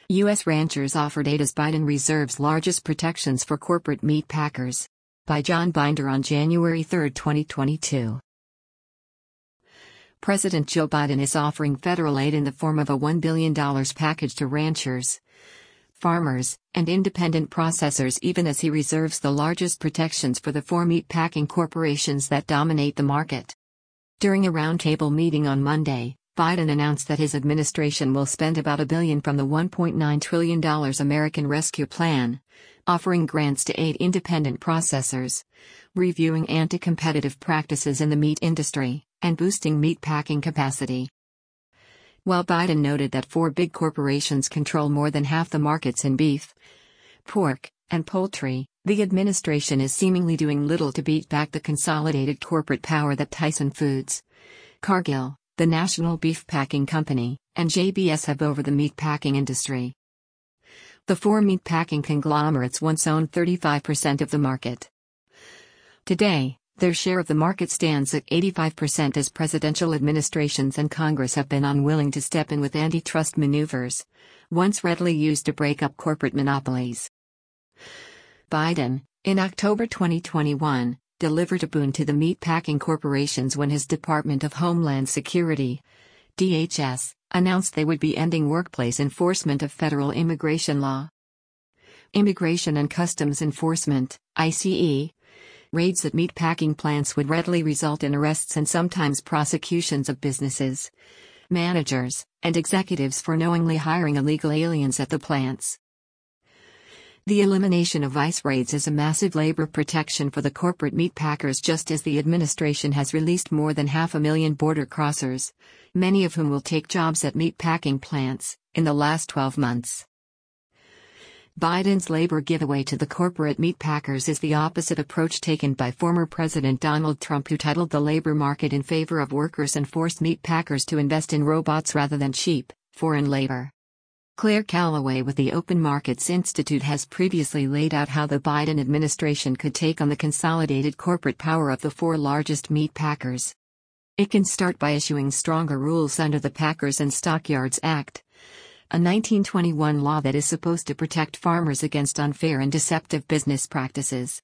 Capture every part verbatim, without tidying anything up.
U S ranchers offered aid as Biden reserves largest protections for corporate meat packers. By John Binder on January third, twenty twenty-two. President Joe Biden is offering federal aid in the form of a one billion dollars package to ranchers, farmers, and independent processors, even as he reserves the largest protections for the four meat packing corporations that dominate the market. During a roundtable meeting on Monday, Biden announced that his administration will spend about a billion dollars from the one point nine trillion dollars American Rescue Plan, offering grants to aid independent processors, reviewing anti-competitive practices in the meat industry, and boosting meat packing capacity. While Biden noted that four big corporations control more than half the markets in beef, pork, and poultry, the administration is seemingly doing little to beat back the consolidated corporate power that Tyson Foods, Cargill, the National Beef Packing Company, and J B S have over the meat packing industry. The four meat packing conglomerates once owned thirty-five percent of the market. Today, their share of the market stands at eighty-five percent as presidential administrations and Congress have been unwilling to step in with antitrust maneuvers, once readily used to break up corporate monopolies. Biden, in October twenty twenty-one, delivered a boon to the meat packing corporations when his Department of Homeland Security, D H S, announced they would be ending workplace enforcement of federal immigration law. Immigration and Customs Enforcement, I C E, raids at meat packing plants would readily result in arrests and sometimes prosecutions of businesses, managers, and executives for knowingly hiring illegal aliens at the plants. The elimination of ICE raids is a massive labor protection for the corporate meat packers, just as the administration has released more than half a million border crossers, many of whom will take jobs at meat packing plants, in the last twelve months. Biden's labor giveaway to the corporate meat packers is the opposite approach taken by former President Donald Trump, who titled the labor market in favor of workers and forced meat packers to invest in robots rather than cheap, foreign labor. Claire Calloway with the Open Markets Institute has previously laid out how the Biden administration could take on the consolidated corporate power of the four largest meat packers. It can start by issuing stronger rules under the Packers and Stockyards Act, a nineteen twenty-one law that is supposed to protect farmers against unfair and deceptive business practices.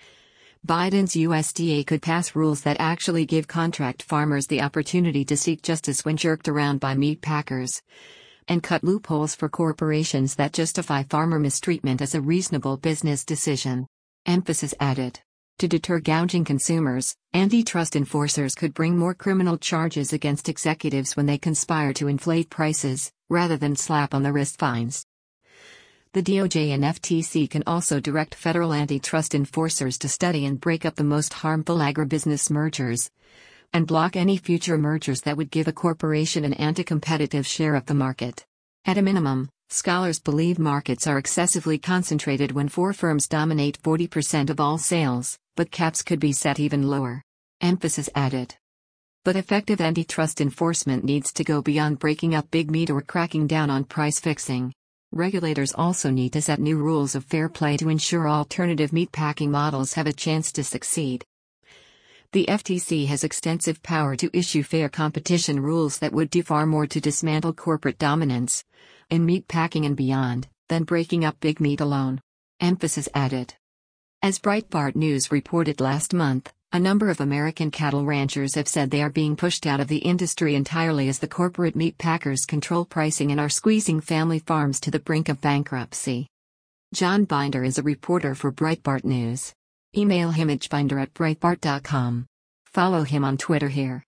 Biden's U S D A could pass rules that actually give contract farmers the opportunity to seek justice when jerked around by meat packers, and cut loopholes for corporations that justify farmer mistreatment as a reasonable business decision. Emphasis added. To deter gouging consumers, antitrust enforcers could bring more criminal charges against executives when they conspire to inflate prices, rather than slap on the wrist fines. The D O J and F T C can also direct federal antitrust enforcers to study and break up the most harmful agribusiness mergers, and block any future mergers that would give a corporation an anti-competitive share of the market. At a minimum, scholars believe markets are excessively concentrated when four firms dominate forty percent of all sales, but caps could be set even lower. Emphasis added. But effective antitrust enforcement needs to go beyond breaking up big meat or cracking down on price fixing. Regulators also need to set new rules of fair play to ensure alternative meat packing models have a chance to succeed. The F T C has extensive power to issue fair competition rules that would do far more to dismantle corporate dominance in meat packing and beyond than breaking up big meat alone. Emphasis added. As Breitbart News reported last month, a number of American cattle ranchers have said they are being pushed out of the industry entirely as the corporate meat packers control pricing and are squeezing family farms to the brink of bankruptcy. John Binder is a reporter for Breitbart News. Email him at binder at breitbart dot com. Follow him on Twitter here.